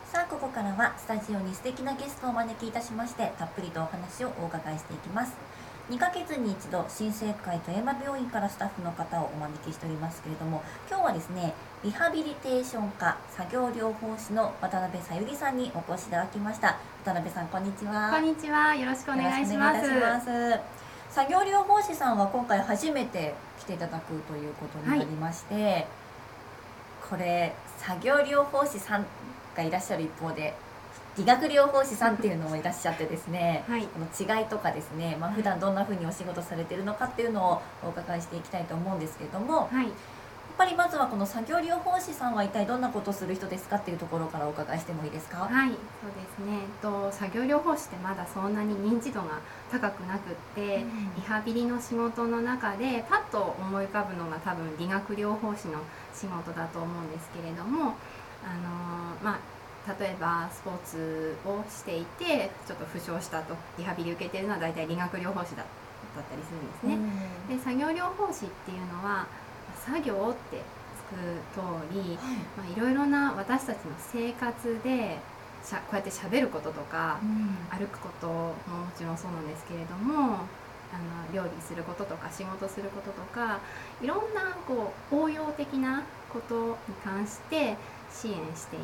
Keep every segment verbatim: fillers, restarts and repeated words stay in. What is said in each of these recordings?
さあここからはスタジオに素敵なゲストをお招きいたしまして、たっぷりとお話をお伺いしていきます。にかげつに一度、新生会富山病院からスタッフの方をお招きしておりますけれども、今日はですね、リハビリテーション科作業療法士の渡辺さゆりさんにお越しいただきました。渡辺さん、こんにちは。 こんにちは。よろしくお願いします。 よろしくお願いいたします。作業療法士さんは今回初めて来ていただくということになりまして、はい、これ作業療法士さんがいらっしゃる一方で、理学療法士さんっていうのもいらっしゃってですね、はい、この違いとかですね、まあ、普段どんな風にお仕事されているのかっていうのをお伺いしていきたいと思うんですけれども、はい、やっぱりまずはこの作業療法士さんは一体どんなことをする人ですかっていうところからお伺いしてもいいですか？ はい、そうですね、えっと、作業療法士ってまだそんなに認知度が高くなくって、うん、リハビリの仕事の中でパッと思い浮かぶのが多分理学療法士の仕事だと思うんですけれども、あのー、まあ例えばスポーツをしていてちょっと負傷したとリハビリ受けているのは大体理学療法士だったりするんですね。うん、で作業療法士っていうのは作業ってつく通り、はいまあ、いろいろな私たちの生活でしゃこうやってしゃべることとか、うん、歩くことももちろんそうなんですけれども、あの料理することとか仕事することとかいろんなこう応用的なことに関して支援していって、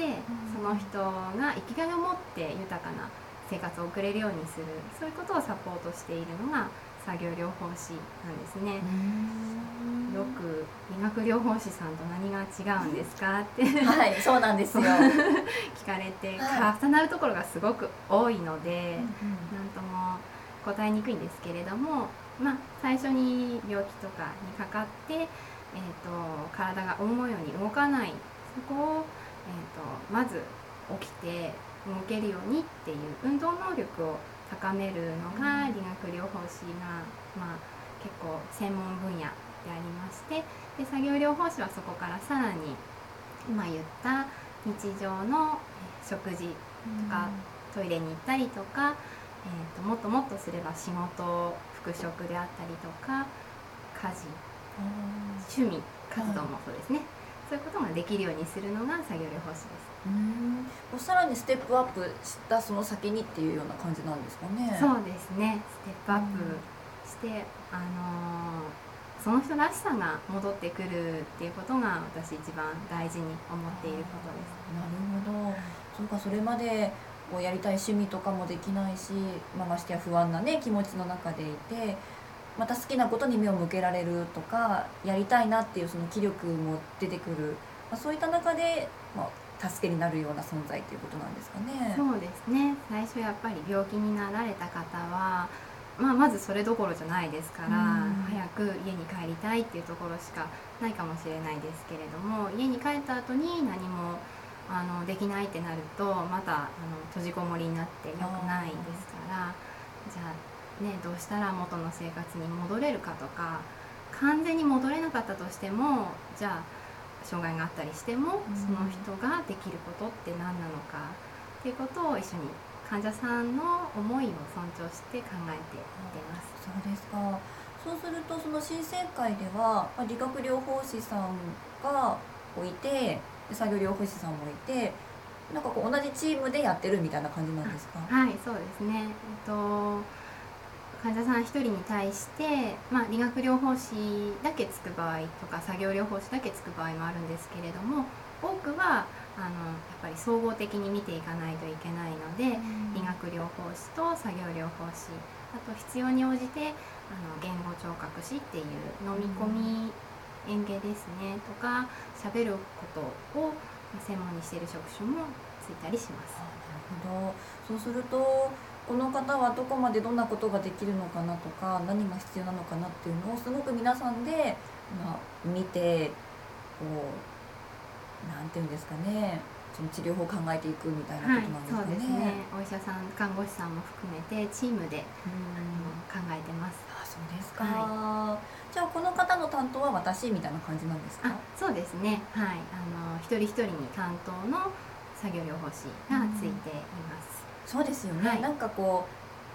うん、その人が生きがいを持って豊かな生活を送れるようにする、そういうことをサポートしているのが作業療法士なんですね。よく理学療法士さんと何が違うんですかってはいそうなんですよ聞かれて、はい、重なるところがすごく多いので、うんうん、なんとも答えにくいんですけれども、まあ、最初に病気とかにかかって、えーと、体が思うように動かないそこを、えーと、まず起きて動けるようにっていう運動能力を高めるのが理学療法士が、まあ、結構専門分野でありまして、で作業療法士はそこからさらに今言った日常の食事とか、うん、トイレに行ったりとか、えーと、もっともっとすれば仕事復職であったりとか家事、趣味活動もそうですね、そういうことができるようにするのが作業療法士です。 うーん、さらにステップアップしたその先にっていうような感じなんですかね。 そうですね、ステップアップして、うん、あのー、その人らしさが戻ってくるっていうことが私一番大事に思っていることです。 なるほど、そうか、それまでこうやりたい趣味とかもできないし、まあ、ましてや不安なね気持ちの中でいて、また好きなことに目を向けられるとかやりたいなっていうその気力も出てくる、まあ、そういった中で、まあ、助けになるような存在ということなんですかね。 そうですね、最初やっぱり病気になられた方は、まあ、まずそれどころじゃないですから、早く家に帰りたいっていうところしかないかもしれないですけれども、家に帰った後に何もあのできないってなるとまたあの閉じこもりになって良くないですから、じゃあね、どうしたら元の生活に戻れるかとか、完全に戻れなかったとしても、じゃあ障害があったりしても、その人ができることって何なのかっていうことを一緒に患者さんの思いを尊重して考えています。 そうですか。そうするとその新生会では理学療法士さんがいて作業療法士さんもいて、なんかこう同じチームでやってるみたいな感じなんですか？ はい、そうですね、えっと患者さんひとりに対して、まあ、理学療法士だけつく場合とか作業療法士だけつく場合もあるんですけれども、多くはあのやっぱり総合的に見ていかないといけないので、うん、理学療法士と作業療法士、あと必要に応じてあの言語聴覚士っていう飲み込み園芸ですねとか喋ることを専門にしている職種もついたりします。 なるほど。そうするとこの方はどこまでどんなことができるのかなとか、何が必要なのかなっていうのをすごく皆さんで、まあ、見てこうなんていうんですかね、その治療法を考えていくみたいなことなんですかね。はい、そうですね。 お医者さん、看護師さんも含めてチームで考えてます。 あ、そうですか。はい、じゃあこの方の担当は私みたいな感じなんですか？ あ、そうですね。はい、あの一人一人に担当の作業療法士がついています。 そうですよね、はい、なんかこ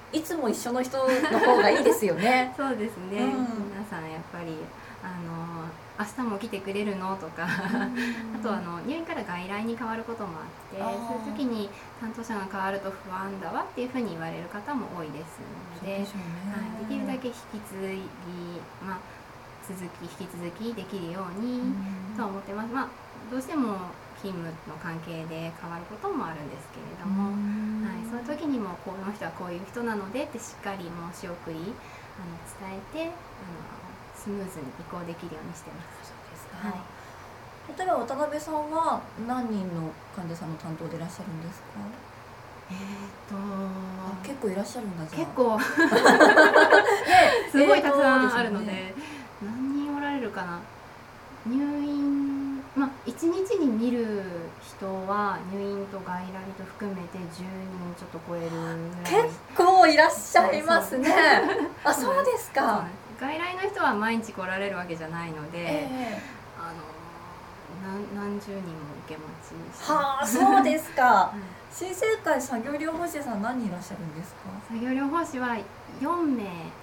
いつも一緒の人の方がいいですよね。 そうですね、 うん、 皆さんやっぱりあの明日も来てくれるのとか、あとあの入院から外来に変わることもあって、そういう時に担当者が変わると不安だわっていうふうに言われる方も多いですので、で、ね、はい、できるだけ引き継ぎ、まあ、続き引き続きできるようにとは思ってます。まあ、どうしても勤務の関係で変わることもあるんですけれども、はい、そういう時にもこの人はこういう人なのでってしっかり申し送りあの伝えてあのスムーズに移行できるようにしてます。 そうですか。 はい、 例えば渡辺さんは何人の患者さんの担当でいらっしゃるんですか？ えーとあ、結構いらっしゃるんだ。じゃあ結構すごいたくさんあるので、えー、何人おられるかな。入院、まあいちにちに見る人は入院と外来と含めてじゅうにんちょっと超えるぐらい。 結構いらっしゃいますね。あ、そうですか。 外来の人は毎日来られるわけじゃないので、 えー、 あの何, 何十人も受け持ちして。 はあ、そうですか。はい、新生会作業療法士さん何人いらっしゃるんですか？ 作業療法士はよんめいいまして、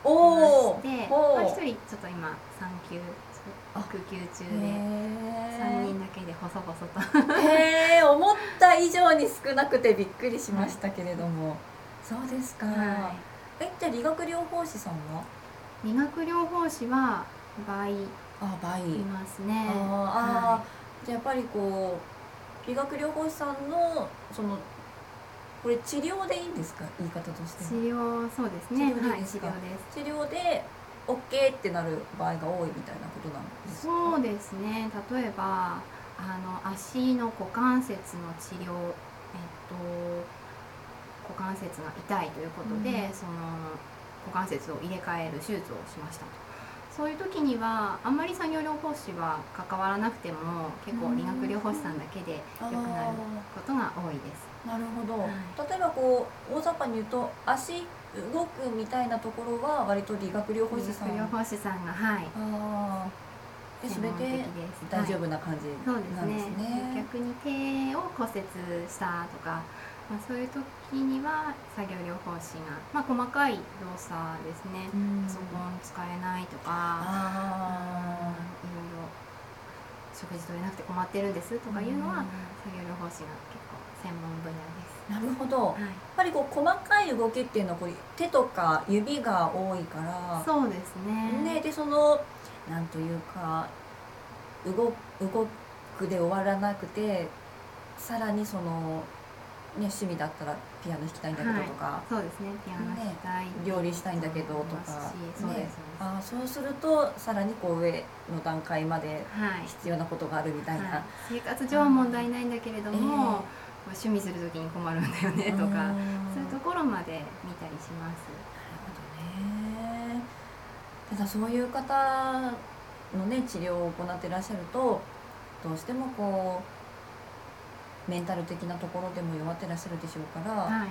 まあ、 ひとりちょっと今産休育休中でさんにんだけで細々とへえ、思った以上に少なくてびっくりしましたけれども、はい、そうですか。はい、え、じゃあ理学療法士さんは？ 理学療法士は倍あ、倍いますね。 あ、はい、じゃあやっぱりこう理学療法士さんのそのこれ治療でいいんですか？言い方としては。 治療、そうですね。 治療でいいですか？はい、治療です。治療で OK ってなる場合が多いみたいなことなんですか？ そうですね。例えばあの足の股関節の治療、えっと股関節が痛いということで、うん、その股関節を入れ替える手術をしましたと。そういう時にはあんまり作業療法士は関わらなくても結構理学療法士さんだけで良くなることが多いです。 なるほど。はい、例えばこう大雑把に言うと足動くみたいなところは割と理学療法士さん。 理学療法士さんが、はい。 あでそれで大丈夫な感じなんですね。 はい、逆に手を骨折したとか、まあ、そういう時には作業療法士が、まあ、細かい動作ですね。パソコン使えないとか、あいろいろ食事取れなくて困ってるんですとかいうのは作業療法士が結構専門分野です。 なるほど。はい、やっぱりこう細かい動きっていうのはこれ手とか指が多いから。 そうですね。 ね、でそのなんというか動動くで終わらなくて、さらにそのね、趣味だったらピアノ弾きたいんだけどとか、はい、 そうですね、ピアノ弾きたい、ね、 料理したいんだけどとか、 そうです、 あ、そうするとさらにこう上の段階まで必要なことがあるみたいな、はいはい、 生活上は問題ないんだけれども、えー、趣味する時に困るんだよねとか、そういうところまで見たりします。 なるほどね。ただそういう方のね治療を行っていらっしゃるとどうしてもこうメンタル的なところでも弱ってらっしゃるでしょうから、はい、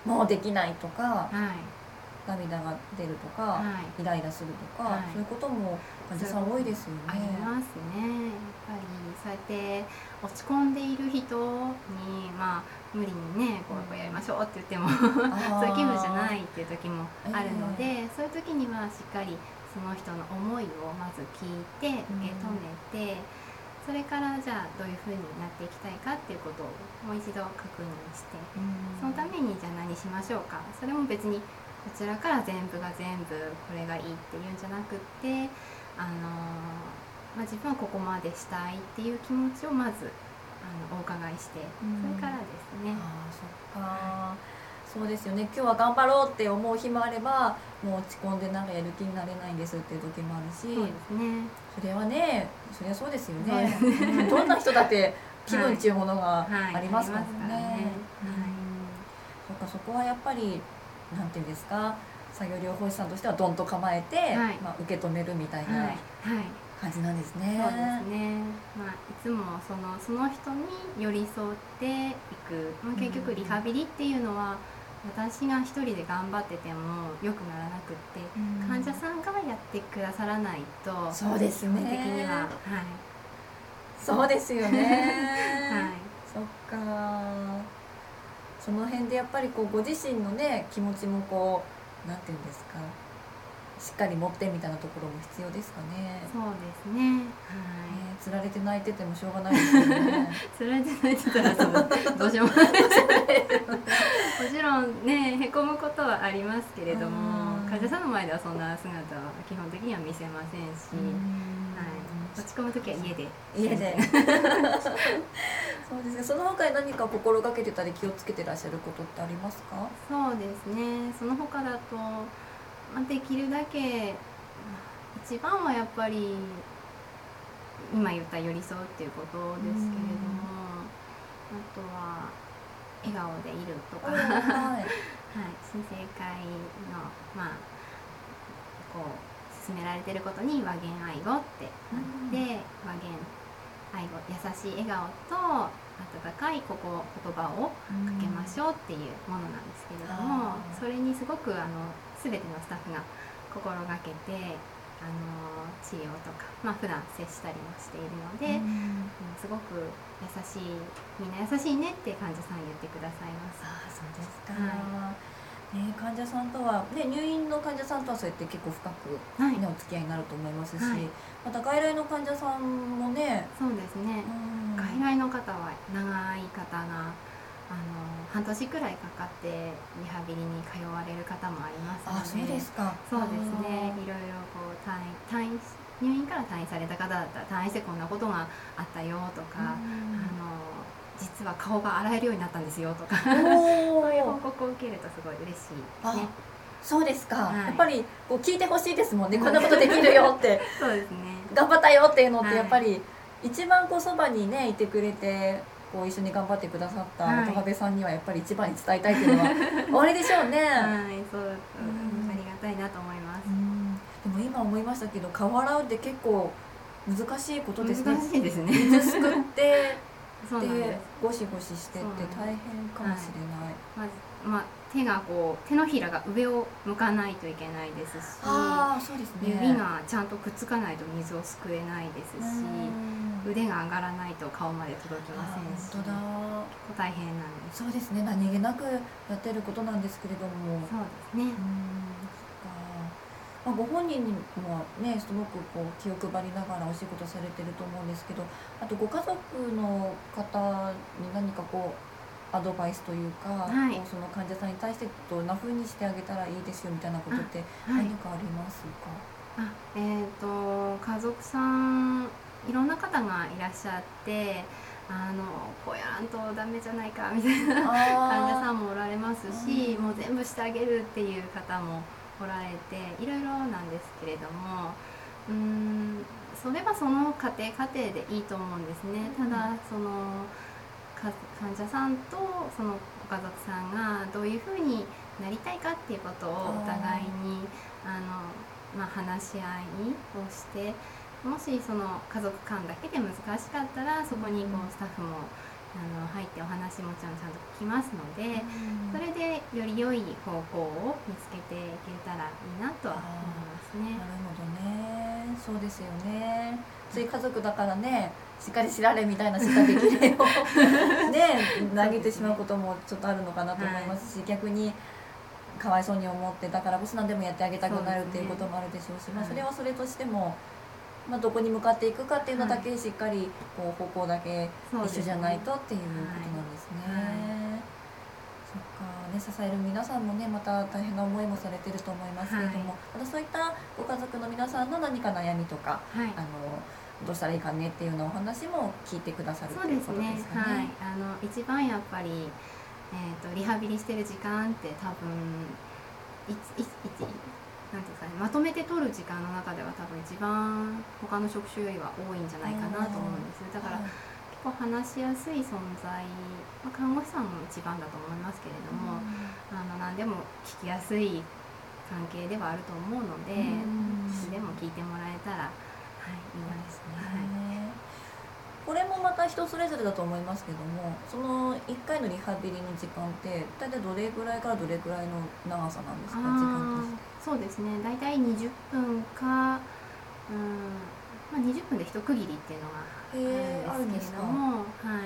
もうできないとか、はい、涙が出るとか、はい、イライラするとか、はい、そういうことも患者さん多いですよね。 ありますね。やっぱりそうやって落ち込んでいる人に、まあ、無理にねこうやりましょうって言ってもそういう気分じゃないっていう時もあるので、えー、そういう時にはしっかりその人の思いをまず聞いて受け止めて、うん、それからじゃあどういうふうになっていきたいかっていうことをもう一度確認して、うん、そのためにじゃあ何しましょうか。それも別にこちらから全部が全部これがいいっていうんじゃなくって、あのーまあ、自分はここまでしたいっていう気持ちをまずあのお伺いして、うん、それからですね。 あ、そっか、そうですよね。今日は頑張ろうって思う日もあれば、もう落ち込んでなんかやる気になれないんですっていう時もあるし、 そうですね。 それはね、それはそうですよね。うん、どんな人だって気分っていうものがありますからね。そっか、そこはやっぱりなんていうんですか、作業療法士さんとしてはどんと構えて、はい、まあ、受け止めるみたいな感じなんですね。 そうですね。まあ、いつもそのその人に寄り添っていく、まあ、結局リハビリっていうのは、私が一人で頑張ってても良くならなくって、うん、患者さんがやってくださらないと、 そうですね、 基本的には、はい、 そうですよね。はい、そっか。その辺でやっぱりこうご自身のね気持ちもこうなんていうんですか、しっかり持ってみたいなところも必要ですかね。 そうですね、はい、 ね、つられて泣いててもしょうがないですよね。 つられて泣いてたらそのどうしようもないもちろんねへこむことはありますけれども、患者さんの前ではそんな姿は基本的には見せませんし、はい、落ち込む時は家で家でそうですね。その他に何か心がけてたり気をつけてらっしゃることってありますか？ そうですね、その他だと、まあ、できるだけ一番はやっぱり今言った寄り添うっていうことですけれども、あとは笑顔でいるとか、はい、新生会のまあこう進められてることに和言愛語ってなって、和言愛語、優しい笑顔と温かいここ言葉をかけましょうっていうものなんですけれども、それにすごくあの全てのスタッフが心がけてあの治療とか、まあ普段接したりもしているので、うん、すごく優しい、みんな優しいねって患者さん言ってくださいます。 あ、そうですか。 はい、 ね、患者さんとは、ね、入院の患者さんとはそうやって結構深く、ね、はい、お付き合いになると思いますし、はい、また外来の患者さんもね、 そうですね、うん、外来の方は長い方があの半年くらいかかってリハビリに通われる方もありますので。 あ、そうですか。 そうですね、いろいろこう退院、退院入院から退院された方だったら退院してこんなことがあったよとか、あの実は顔が洗えるようになったんですよとかそういう報告を受けるとすごい嬉しいですね。 そうですか、はい、やっぱりこう聞いてほしいですもんねこんなことできるよってそうですね、 頑張ったよっていうのってやっぱり、はい、一番こうそばにねいてくれてこう一緒に頑張ってくださった渡辺さんにはやっぱり一番に伝えたいっていうのは終わりでしょうね。はい、 そう、うん、ありがたいなと思います。 でも今思いましたけど顔洗うって結構難しいことですね。 難しいですね。 水すくってそうなんです。 ゴシゴシしてって大変かもしれない。 まず、まあ、手がこう手のひらが上を向かないといけないですし、 あ、そうですね、 指がちゃんとくっつかないと水をすくえないですし、腕が上がらないと顔まで届きませんし、 本当だ、 結構大変なんです。 そうですね、何気なくやってることなんですけれども。 そうですね。 まあ、ご本人にもねすごくこう気を配りながらお仕事されてると思うんですけど、あとご家族の方に何かこうアドバイスというか、はい、こうその患者さんに対してどんな風にしてあげたらいいですよみたいなことって何かありますか？ あ、はい、あえーと家族さんいろんな方がいらっしゃって、あのこうやらんとダメじゃないかみたいな患者さんもおられますし、もう全部してあげるっていう方もおられていろいろなんですけれども、うーんそれはその家庭家庭でいいと思うんですね。ただその患者さんとそのご家族さんがどういうふうになりたいかっていうことをお互いにあの、まあ、話し合いをして、もしその家族間だけで難しかったらそこにこうスタッフもあの入ってお話もちゃんちゃんと聞きますので、それでより良い方向を見つけていけたらいいなとは思いますね。 なるほどね、そうですよね。つい家族だからねしっかり知られみたいなしかできないをね投げてしまうこともちょっとあるのかなと思いますし、はい、逆にかわいそうに思ってだからこそ何でもやってあげたくなるっていうこともあるでしょうし、まあ、それはそれとしても、まあ、どこに向かっていくかっていうのだけしっかりこう方向だけ一緒じゃないとっていうことなんですね。はいはい、そっかね、支える皆さんもねまた大変な思いもされてると思いますけれども、はい、またそういったご家族の皆さんの何か悩みとか、はい、あのどうしたらいいかねっていうのお話も聞いてくださるということですかね。 そうですね、はい、あの一番やっぱり、えー、とリハビリしてる時間って多分いいいなんていうんですかね、まとめて取る時間の中では多分一番他の職種よりは多いんじゃないかなと思うんです。だから、はい、結構話しやすい存在、まあ、看護師さんも一番だと思いますけれども、あの何でも聞きやすい関係ではあると思うので、いつでも聞いてもらえたら、はい、いいですね。はい、 これもまた人それぞれだと思いますけども、そのいっかいのリハビリの時間って大体どれぐらいからどれぐらいの長さなんですか？時間として。 そうですね、大体にじゅっぷんか、うん、まあ、にじゅっぷんで一区切りっていうのがあるんですけれども、はい、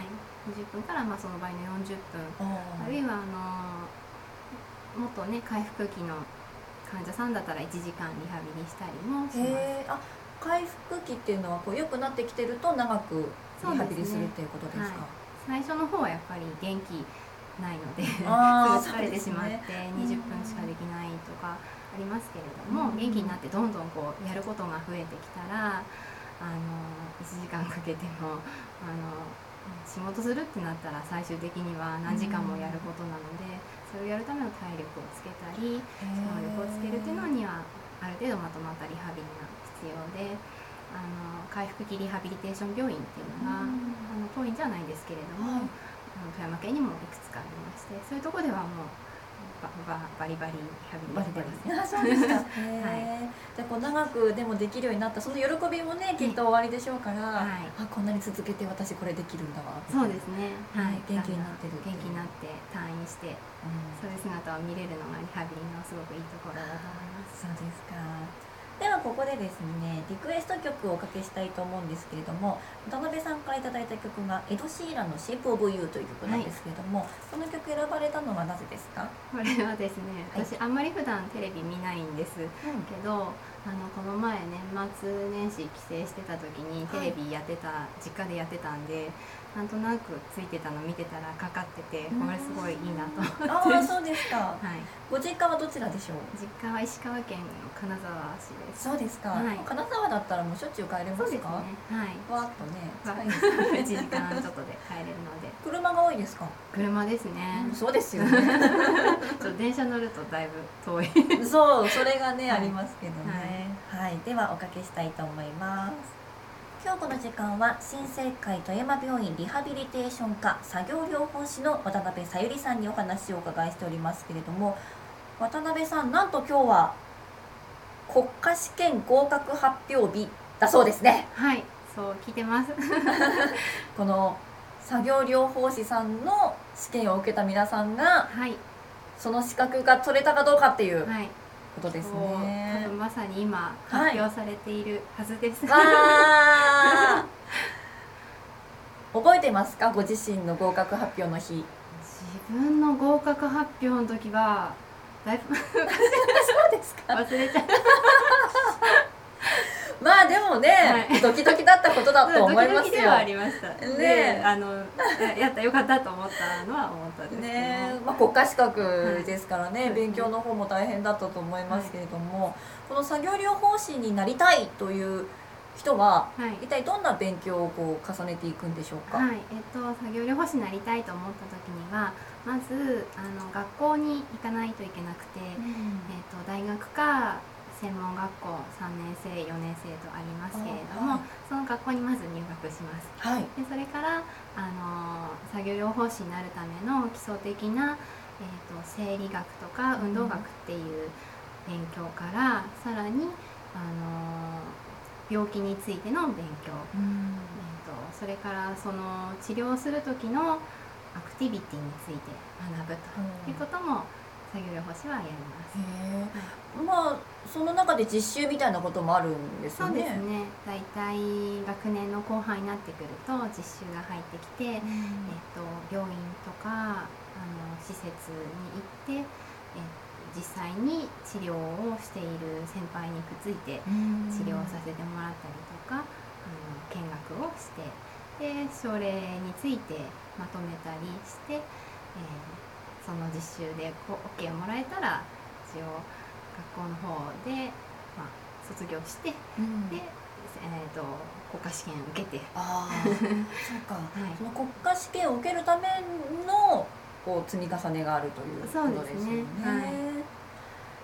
にじゅっぷんからまあその場合のよんじゅっぷん、あるいはあのもっとね回復期の患者さんだったらいちじかんリハビリしたりもします。 へー、あ、回復期っていうのはこう良くなってきてると長くリハビリするっていうことですか？ はい、最初の方はやっぱり元気ないのであすぐ疲れてしまってにじゅっぷんしかできないとかありますけれども、元気になってどんどんこうやることが増えてきたら、あのいちじかんかけてもあの仕事するってなったら最終的には何時間もやることなので、それをやるための体力をつけたり能力をつけるっていうのにはある程度まとまったリハビリが必要で、あの回復期リハビリテーション病院っていうのが、あの当院じゃないんですけれども、はい、あの富山県にもいくつかありまして、そういうところではもうバ, バ, バリバリリハビリしてます。 あ、そうですか。はい。じゃあこう長くでもできるようになったその喜びもねきっと終わりでしょうから、はい、あ、こんなに続けて私これできるんだわ。 そうですね。はい。 元気になってる。 元気になって退院して、うん、そういう姿を見れるのがリハビリのすごくいいところだと思います。 そうですか。ではここでですね、リクエスト曲をおかけしたいと思うんですけれども、渡辺さんからいただいた曲がエド・シーランの Shape of You という曲なんですけれども、はい、この曲選ばれたのはなぜですか？ これはですね、私あんまり普段テレビ見ないんです、うん、けどあのこの前年末年始帰省してた時にテレビやってた、はい、実家でやってたんで、なんとなくついてたの見てたらかかってて、これすごいいいなと思って。 ああ、そうですか。はい。ご実家はどちらでしょう？ 実家は石川県の金沢市です。 そうですか。はい、金沢だったらもうしょっちゅう帰れますか？そうですね。はい。わーっとね、 近いです。いちじかんちょっとで帰れるので。 車が多いですか？ 車ですね。 うん、そうですよね。 ちょっと電車乗るとだいぶ遠い。 そう、それがね、はい、ありますけどね。はい、はい、ではおかけしたいと思います。今日この時間は新生会富山病院リハビリテーション科作業療法士の渡辺さゆりさんにお話をお伺いしておりますけれども、渡辺さん、なんと今日は国家試験合格発表日だそうですね。 はい、そう聞いてます。 この作業療法士さんの試験を受けた皆さんが、はい、その資格が取れたかどうかっていう、はい、ことですね。 多分まさに今発表されているはずです。 はい、覚えてますか？ご自身の合格発表の日。 自分の合格発表の時はだいぶそうですか。 忘れちゃう。 まあでもね、はい、ドキドキだったことだと思いますよ。ドキドキではありました。ね、あのやったよかったと思ったのは思ったんですけど。ね、 まあ国家資格ですからね、はい、勉強の方も大変だったと思いますけれども、はい、この作業療法士になりたいという人は、はい、一体どんな勉強をこう重ねていくんでしょうか？ はい、えっと作業療法士になりたいと思った時には、まずあの学校に行かないといけなくて、うん、えっと大学か専門学校さんねんせいよねんせいとありますけれども、はい、その学校にまず入学します。はい、でそれからあの作業療法士になるための基礎的な、えー、と生理学とか運動学っていう勉強から、うん、さらにあの病気についての勉強、うん、えー、とそれからその治療する時のアクティビティについて学ぶということも、作業療法士はやります。 へ、はい、まあその中で実習みたいなこともあるんですよね。 そうですね。だいたい学年の後半になってくると実習が入ってきて、うん、えっと病院とかあの施設に行って、え実際に治療をしている先輩にくっついて治療させてもらったりとか、あの見学をして、で症例についてまとめたりして、えー、その実習でこう オーケー をもらえたら一応学校の方で、まあ、卒業して、うん、で、えー、と国家試験を受けて、 あそうか、はい、その国家試験を受けるためのこう積み重ねがあるということですよね。はい、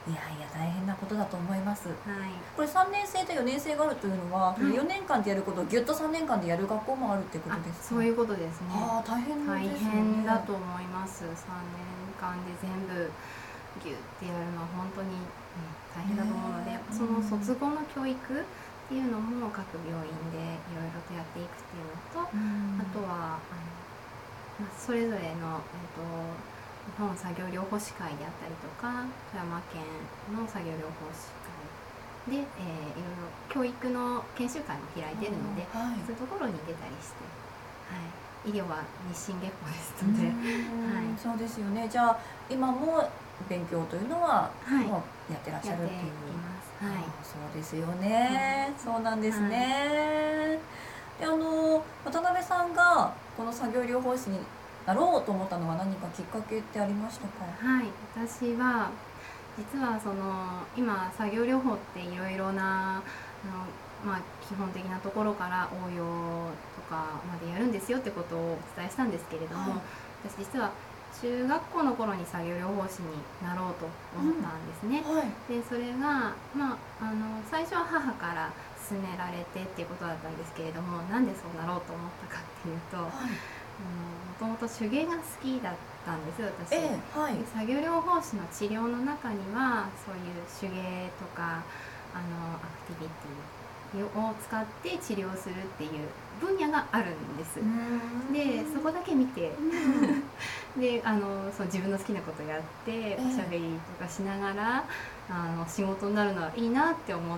いやいや大変なことだと思います。はい、これさんねんせいとよねんせいがあるというのは、はい、よねんかんでやることをぎゅっとさんねんかんでやる学校もあるってことですか？ そういうことですね。 あ大変ですね。 大変だと思います。さんねんかんで全部ギュッてやるのは本当に、うん、大変だと思うので、その卒後の教育っていうのも各病院でいろいろとやっていくっていうのと、うん、あとはあの、まあ、それぞれの、えーと、日本作業療法士会であったりとか富山県の作業療法士会で、えー、いろいろ教育の研修会も開いているので、はい、そういうところに出たりして、はい、 医療は日進月歩ですので、はい、 そうですよね。じゃあ今も勉強というのは、 はい、 もうやってらっしゃるっていう。 やっています。はい、 そうですよね、うん、そうなんですね、はい、であの渡辺さんがこの作業療法士になろうと思ったのは何かきっかけってありましたか？ はい、私は実はその今作業療法っていろいろなあの、まあ、基本的なところから応用とかまでやるんですよってことをお伝えしたんですけれども、はい、私実は中学校の頃に作業療法士になろうと思ったんですね、うん、はい、でそれが、まあ、あの最初は母から勧められてっていうことだったんですけれども、なんでそうなろうと思ったかっていうと、はい、もともと手芸が好きだったんです私、えーはい、作業療法士の治療の中にはそういう手芸とかあのアクティビティを使って治療するっていう分野があるんです。でそこだけ見てであのそう自分の好きなことやっておしゃべりとかしながら、えー、あの仕事になるのはいいなって思って、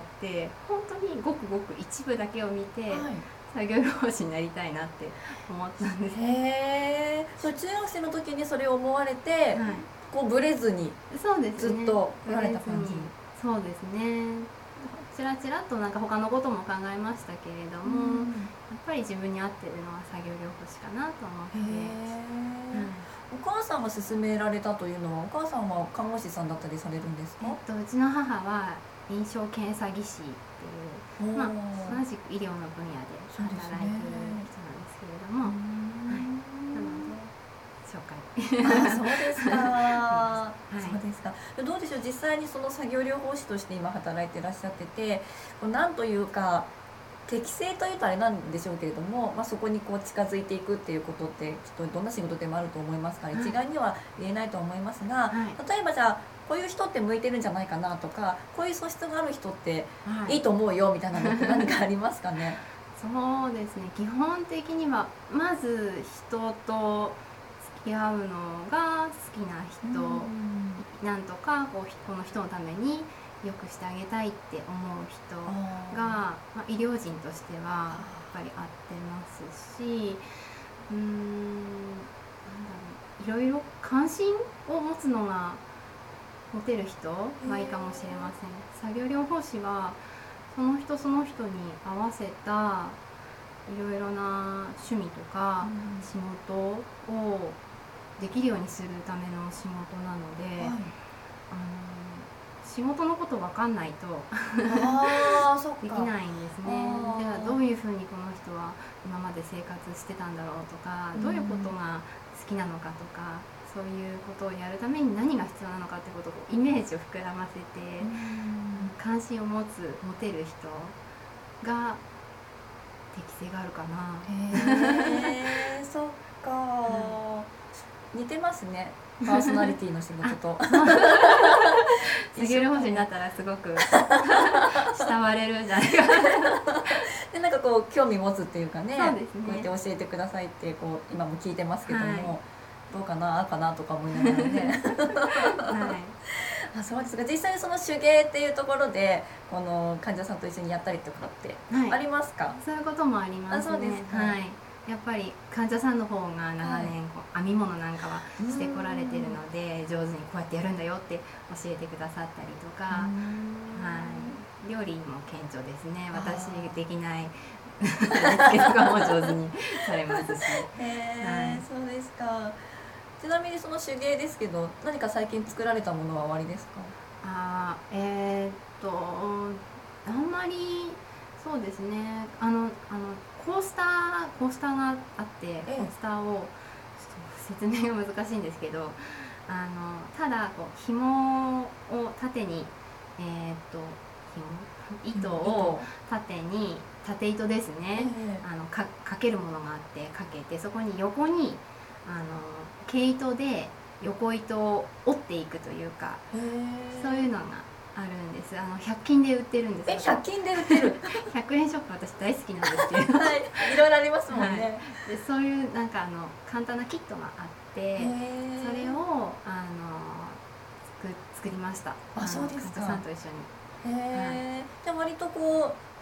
本当にごくごく一部だけを見て、はい、作業療法士になりたいなって思ったんです。 へー、そう中学生の時にそれを思われて、はい、こうブレずにずっとやられた感じ。 そうですね。ちらちらっとなんか他のことも考えましたけれども、うん、やっぱり自分に合ってるのは作業療法士かなと思って。 へー、うん、お母さんが勧められたというのは、お母さんは看護師さんだったりされるんですか？ えっと、うちの母は臨床検査技師っていう、まあ、同じく医療の分野で働いている人なんですけれども、はい、なので紹介あ、そうですか、はい、そうですか。どうでしょう、実際にその作業療法士として今働いていらっしゃってて、なんというか適正というとあれなんでしょうけれども、まあ、そこにこう近づいていくっていうことってきっとどんな仕事でもあると思いますから、一概には言えないと思いますが、はい、例えばじゃあこういう人って向いてるんじゃないかなとか、こういう素質がある人っていいと思うよみたいなのって何かありますかね？ そうですね、基本的にはまず人と付き合うのが好きな人、なんとかこうこの人のために良くしてあげたいって思う人が、まあ、医療人としてはやっぱり合ってますし、うーん、なんだろう、いろいろ関心を持つのが持てる人がいいかもしれません。作業療法士はその人その人に合わせたいろいろな趣味とか仕事をできるようにするための仕事なので、はい、あの仕事のこと分かんないとあそっかできないんですね。ではどういうふうにこの人は今まで生活してたんだろうとか、どういうことが好きなのかとか、そういうことをやるために何が必要なのかってことをイメージを膨らませて、関心を持つ持てる人が適性があるかな。 へーそっか、うん、似てますね、パーソナリティの仕事と作業療法士になったらすごく慕われるんじゃないかでなんかこう興味持つっていうかね、 そうですね、 こうやって教えてくださいってこう今も聞いてますけども、はい、どうかなああかなとか思いながらねはい、あ、そうですか。実際にその手芸っていうところでこの患者さんと一緒にやったりとかってありますか？はい、 そういうこともありますね。あ、そうですか。はい、やっぱり患者さんの方が長年こう編み物なんかはしてこられてるので、上手にこうやってやるんだよって教えてくださったりとか、はい、料理も顕著ですね。私できない味付けとかも上手にされますし。 へー、はい、そうですか。ちなみにその手芸ですけど、何か最近作られたものはおありですか？ あー、えー、っとあんまりそうですね、あのあのコースターコースターがあって、ええ、コースターをちょっと説明が難しいんですけど、あのただこう紐を縦に、えー、っと紐糸を縦に縦糸ですね、ええ、あの か, かけるものがあってかけて、そこに横にあの毛糸で横糸を折っていくというか、そういうのがあるんです。あのひゃく均で売ってるんです。 え、ひゃく均で売ってるひゃくえんショップ私大好きなんですけど、 はい、いろいろありますもんね、はい、 でそういうなんかあの簡単なキットがあって、それをあの 作, 作りました。 あ、そうですか。 患者さんと一緒に。 へー、はい、じゃあ割とこ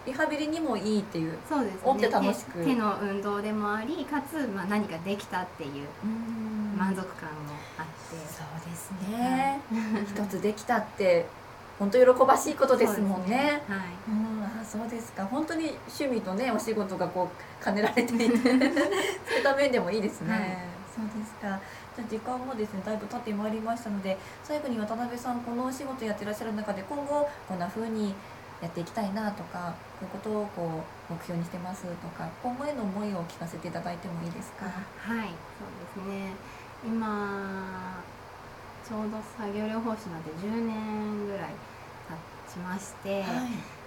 リハビリにもいいっていう。 そうですね、 折って楽しく手手の運動でもあり、かつ、まあ、何かできたっていううん満足感もあって、 そうですね、一つできたって本当喜ばしいことですもんね。 はい、 うん、あ、そうですか。本当に趣味とねお仕事がこう兼ねられていてそういった面でもいいですね。 はい、 そうですか。じゃあ時間もですねだいぶ経ってまいりましたので、最後に渡辺さん、このお仕事やってらっしゃる中で今後こんな風にやっていきたいなとか、こういうことをこう目標にしてますとか、今後への思いを聞かせていただいてもいいですか。 はい、そうですね。今ちょうど作業療法士なんでじゅうねんぐらい経ちまして、 はい、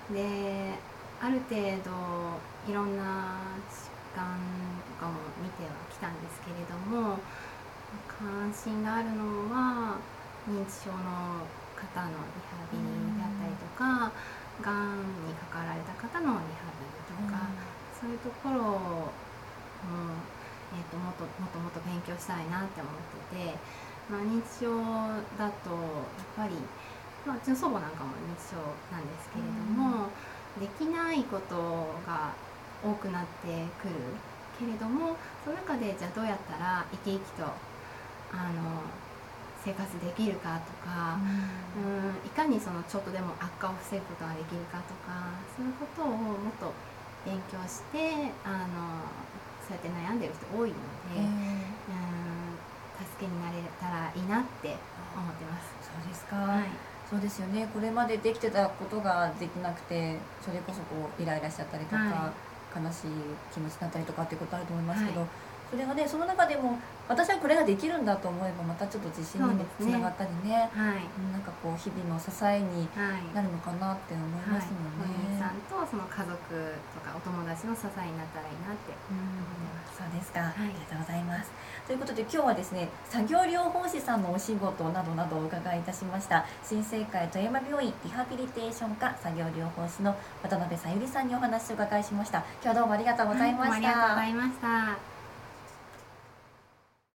である程度いろんな疾患とかも見てはきたんですけれども、関心があるのは認知症の方のリハビリであったりとか、がんにかかられた方のリハビリとか、そういうところを、うんえー、ともっともっともっと勉強したいなって思ってて、まあ、認知症だとやっぱり、まあ、うちの祖母なんかも認知症なんですけれども、できないことが多くなってくるけれども、その中でじゃあどうやったら生き生きとあの生活できるかとか、うん、いかにそのちょっとでも悪化を防ぐことができるかとか、そういうことをもっと勉強してあのそうやって悩んでる人多いので、えー、うん助けになれたらいいなって思ってます。 そうですか。 はい、 そうですよね。これまでできてたことができなくて、それこそこうイライラしちゃったりとか、 は悲しい気持ちになったりとかっていうことあると思いますけど、 はい、 それがね、その中でも私はこれができるんだと思えばまたちょっと自信にもつながったりね、 はい、 なんかこう日々の支えにはいなるのかなって思いはい、 ますもんお兄ね。 さんとその家族とかお友達の支えになったらいいなって思ってます。 そうですか、 はい、 ありがとうございます。ということで今日はですね、作業療法士さんのお仕事などなどをお伺いいたしました。新生会富山病院リハビリテーション科作業療法士の渡辺さゆりさんにお話をお伺いしました。今日はどうもありがとうございました。 はい、どうもありがとうございました。